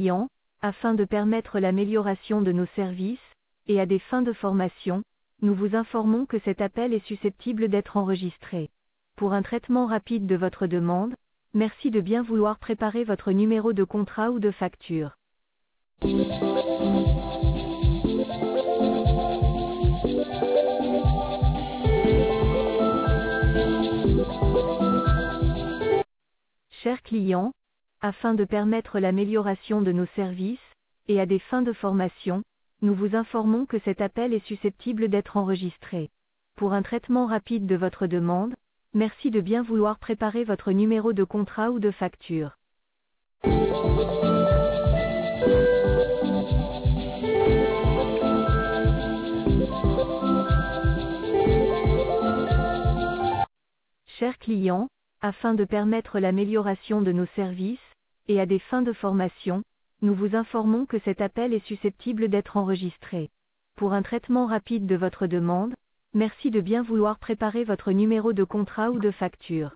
clients, afin de permettre l'amélioration de nos services, et à des fins de formation, nous vous informons que cet appel est susceptible d'être enregistré. Pour un traitement rapide de votre demande, merci de bien vouloir préparer votre numéro de contrat ou de facture. Chers clients, afin de permettre l'amélioration de nos services, et à des fins de formation, nous vous informons que cet appel est susceptible d'être enregistré. Pour un traitement rapide de votre demande, merci de bien vouloir préparer votre numéro de contrat ou de facture. Chers clients, afin de permettre l'amélioration de nos services, et à des fins de formation, nous vous informons que cet appel est susceptible d'être enregistré. Pour un traitement rapide de votre demande, merci de bien vouloir préparer votre numéro de contrat ou de facture.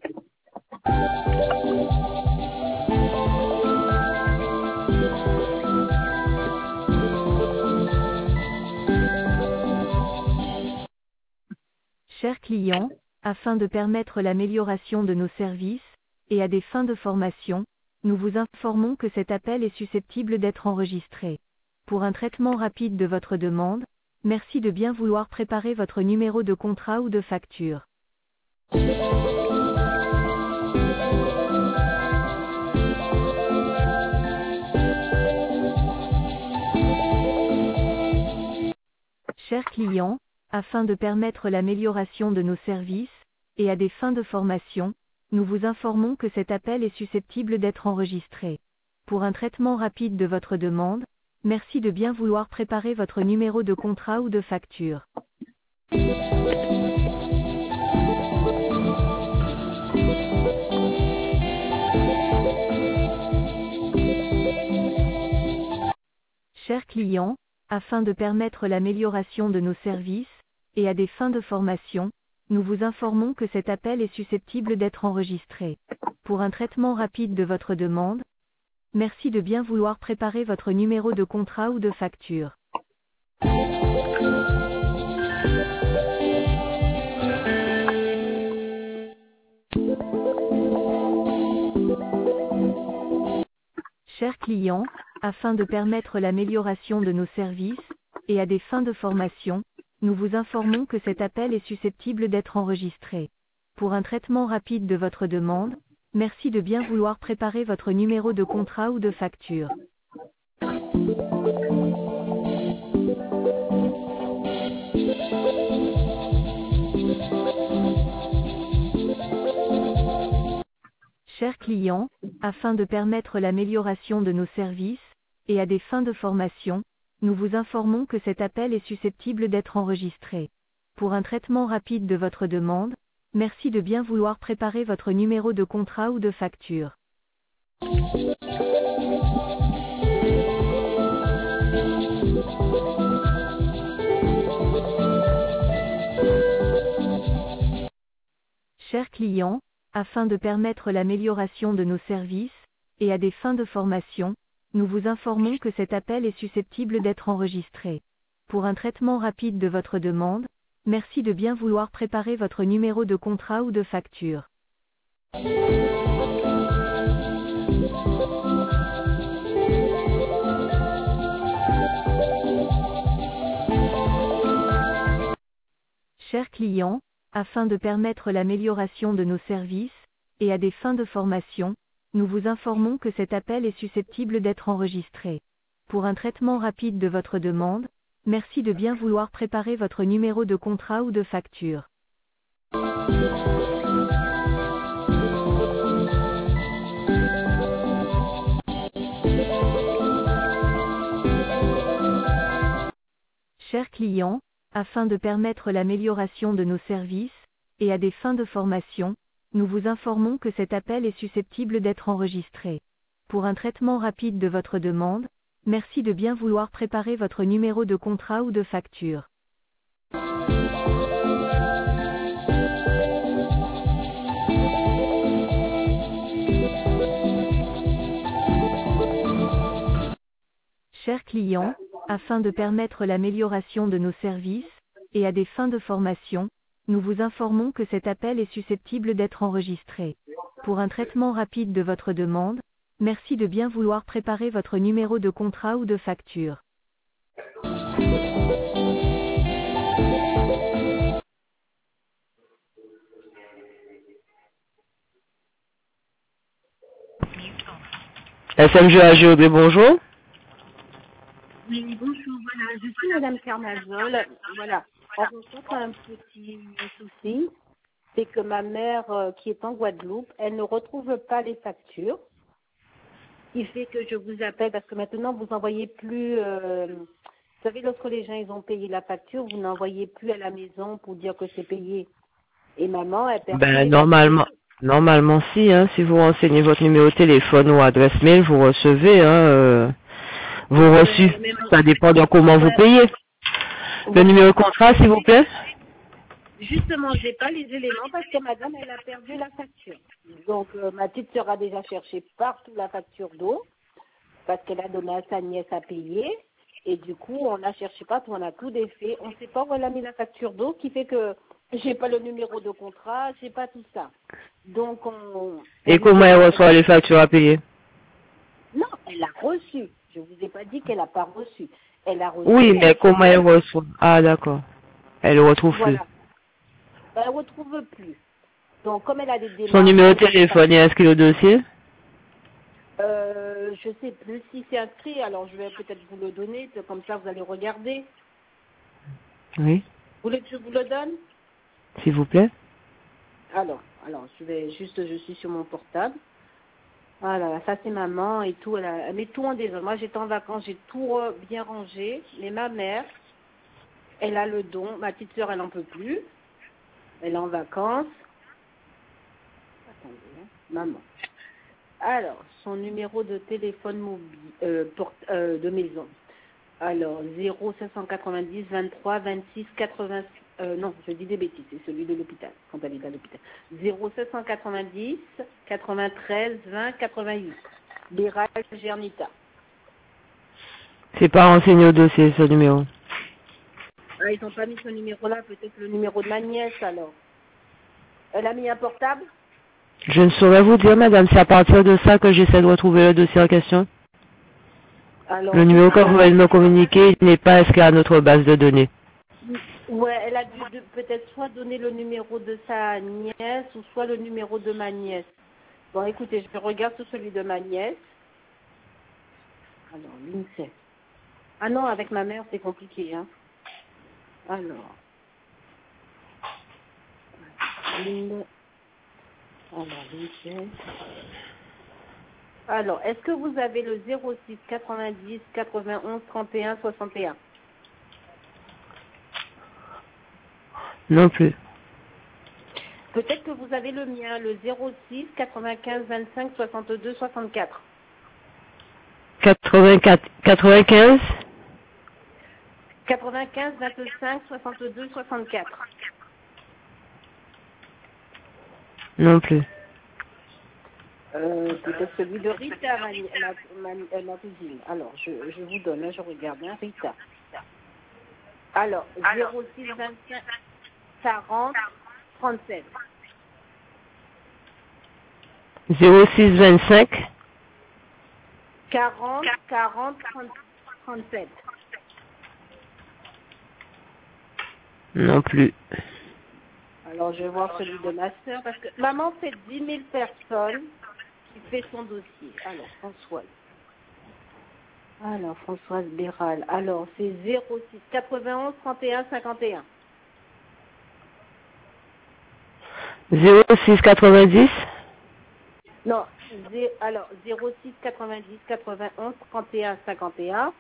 Chers clients, afin de permettre l'amélioration de nos services, et à des fins de formation, nous vous informons que cet appel est susceptible d'être enregistré. Pour un traitement rapide de votre demande, merci de bien vouloir préparer votre numéro de contrat ou de facture. Chers clients, afin de permettre l'amélioration de nos services, et à des fins de formation, nous vous informons que cet appel est susceptible d'être enregistré. Pour un traitement rapide de votre demande, merci de bien vouloir préparer votre numéro de contrat ou de facture. Chers clients, afin de permettre l'amélioration de nos services, et à des fins de formation, nous vous informons que cet appel est susceptible d'être enregistré. Pour un traitement rapide de votre demande, merci de bien vouloir préparer votre numéro de contrat ou de facture. Chers clients, afin de permettre l'amélioration de nos services, et à des fins de formation, nous vous informons que cet appel est susceptible d'être enregistré. Pour un traitement rapide de votre demande, merci de bien vouloir préparer votre numéro de contrat ou de facture. Chers clients, afin de permettre l'amélioration de nos services, et à des fins de formation, nous vous informons que cet appel est susceptible d'être enregistré. Pour un traitement rapide de votre demande, merci de bien vouloir préparer votre numéro de contrat ou de facture. Chers clients, afin de permettre l'amélioration de nos services, et à des fins de formation, nous vous informons que cet appel est susceptible d'être enregistré. Pour un traitement rapide de votre demande, merci de bien vouloir préparer votre numéro de contrat ou de facture. Chers clients, afin de permettre l'amélioration de nos services, et à des fins de formation, nous vous informons que cet appel est susceptible d'être enregistré. Pour un traitement rapide de votre demande, merci de bien vouloir préparer votre numéro de contrat ou de facture. Chers clients, afin de permettre l'amélioration de nos services, et à des fins de formation, nous vous informons que cet appel est susceptible d'être enregistré. Pour un traitement rapide de votre demande, merci de bien vouloir préparer votre numéro de contrat ou de facture. Chers clients, afin de permettre l'amélioration de nos services, et à des fins de formation, nous vous informons que cet appel est susceptible d'être enregistré. Pour un traitement rapide de votre demande, merci de bien vouloir préparer votre numéro de contrat ou de facture. SMG AGOD, bonjour. Oui, bonjour, voilà, je suis Madame Carnazol. Voilà, on rencontre un petit souci, c'est que ma mère qui est en Guadeloupe, elle ne retrouve pas les factures. Ce qui fait que je vous appelle parce que maintenant vous n'envoyez plus, vous savez, lorsque les gens ils ont payé la facture, vous n'envoyez plus à la maison pour dire que c'est payé. Et maman, elle perd plus Ben, les factures. normalement si, hein, si vous renseignez votre numéro de téléphone ou adresse mail, vous recevez, vos reçus. Mais Ça dépend de comment vous ouais, payez. Le voilà. numéro de contrat, s'il vous plaît. Justement, j'ai pas les éléments parce que madame, elle a perdu la facture. Donc, ma petite sœur a déjà cherché partout la facture d'eau parce qu'elle a donné à sa nièce à payer. Et du coup, on a cherché partout, on a tout défait. On ne sait pas où elle a mis la facture d'eau, qui fait que j'ai pas le numéro de contrat, j'ai pas tout ça. Donc, on Et lui comment elle demande. reçoit les factures à payer? Non, elle a reçu. Je vous ai pas dit qu'elle n'a pas reçu. Elle a reçu, Oui, elle mais comment elle paye. reçoit? Ah, d'accord. Elle le retrouve plus. Voilà. Elle ne retrouve plus. Donc, comme elle a des Son démarches numéro de pour les factures, téléphone est inscrit au dossier? je sais plus si c'est inscrit, alors je vais peut-être vous le donner, comme ça vous allez regarder. Oui, Vous voulez que je vous le donne? s'il vous plaît. Alors, je suis sur mon portable. Voilà, ça c'est maman et tout, elle met tout en désordre. Moi j'étais en vacances, j'ai tout bien rangé, mais ma mère, elle a le don, ma petite sœur elle n'en peut plus, elle est en vacances. Attendez, hein, maman. Alors, son numéro de téléphone mobile, de maison. Alors, 0590 23 26 80. Non, je dis des bêtises, c'est celui de l'hôpital, quand elle est à l'hôpital. 0590 93 20 88. Béral Gernita. C'est pas renseigné au dossier, ce numéro. Ah, ils n'ont pas mis ce numéro-là, peut-être le numéro de ma nièce alors. Elle a mis un portable? Je ne saurais vous dire, madame, c'est à partir de ça que j'essaie de retrouver le dossier en question. Le Alors, du numéro coup, que vous venez de me communiquer n'est pas inscrit à notre base de données. ouais, elle a dû peut-être soit donner le numéro de sa nièce ou soit le numéro de ma nièce. Bon, écoutez, je regarde sur celui de ma nièce. Alors, l'INSEE. Ah non, avec ma mère, c'est compliqué, hein. Alors, l'INSEE. Alors, est-ce que vous avez le 06 90 91 31 61? Non plus. Peut-être que vous avez le mien, le 06 95 25 62 64. 95 95 25 62 64. Non plus. Peut-être celui de Rita, ma cousine. Alors, je vous donne, hein, je regarde, hein, Rita. Alors, 06 25 40 37. 0625 40 40 37. Non plus. Alors, je vais voir celui de ma sœur, parce que maman fait 10 000 personnes qui fait son dossier. Alors, Françoise Béral. Alors, c'est 06 91 31 51. 0690 Non, alors 06 90 91 31 51.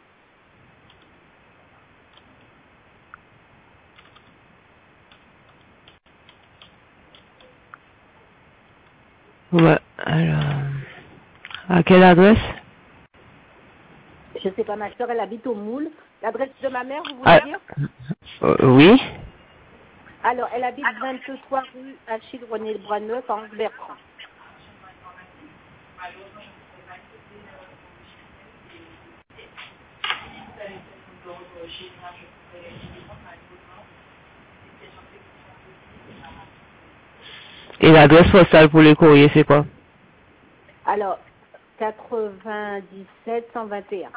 Ouais, alors... À quelle adresse? Je sais pas, ma soeur, elle habite au Moule. L'adresse de ma mère, vous voulez Ah, dire? oui. Alors, elle habite 23 rue Achille René Braneuf à Anse-Bertrand. Et l'adresse postale pour les courriers, c'est quoi? Alors, 97 121.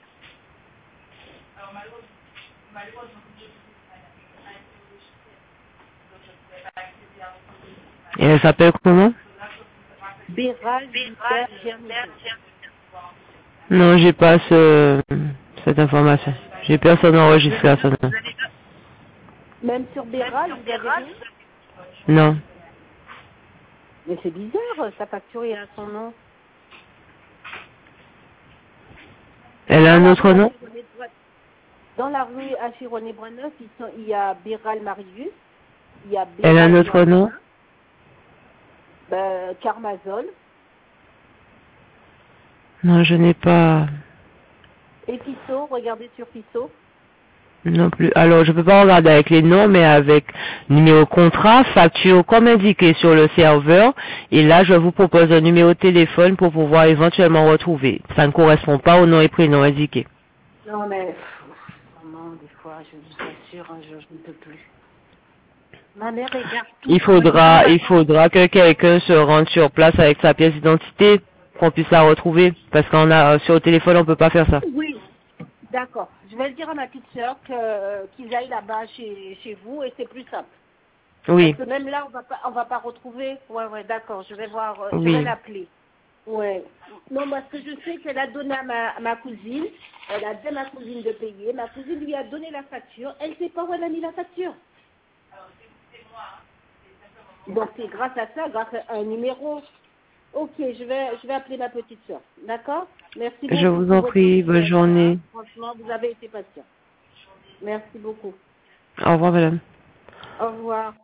Et elle s'appelle comment? Béral Gilbert Germain. Non, j'ai pas cette information. J'ai personne enregistré à ça. Non. Même sur Béral, vous avez rien? Non. Mais c'est bizarre, sa facture est à son nom. Elle a un autre nom? Dans la rue Achironé-Braneuf, il y a Béral Marius. Il y a Béral Elle a un autre nom? Carmazol. Non, je n'ai pas. Et Fisso, regardez sur Fisso. Non plus. Alors, je peux pas regarder avec les noms, mais avec numéro contrat, facture, comme indiqué sur le serveur. Et là, je vous propose un numéro de téléphone pour pouvoir éventuellement retrouver. Ça ne correspond pas au nom et prénom indiqué. Non, mais vraiment, des fois, je vous assure, un jour, je ne peux plus. Ma mère regarde tout. Il faudra que quelqu'un se rende sur place avec sa pièce d'identité, qu'on puisse la retrouver. Parce qu'on a, sur le téléphone, on peut pas faire ça. Oui, d'accord. Je vais le dire à ma petite sœur qu'ils aillent là-bas chez vous et c'est plus simple. Oui. Parce que même là, on va pas retrouver. Ouais, d'accord. Je vais voir. Je Oui. vais l'appeler. Ouais. Non, parce que je sais qu'elle a donné à ma cousine. Elle a dit à ma cousine de payer. Ma cousine lui a donné la facture. Elle ne sait pas où elle a mis la facture. Donc c'est grâce à ça, grâce à un numéro. Ok, je vais appeler ma petite soeur. D'accord? Merci beaucoup. Je vous en prie, bonne journée. Franchement, vous avez été patient. Merci beaucoup. Au revoir, madame. Au revoir.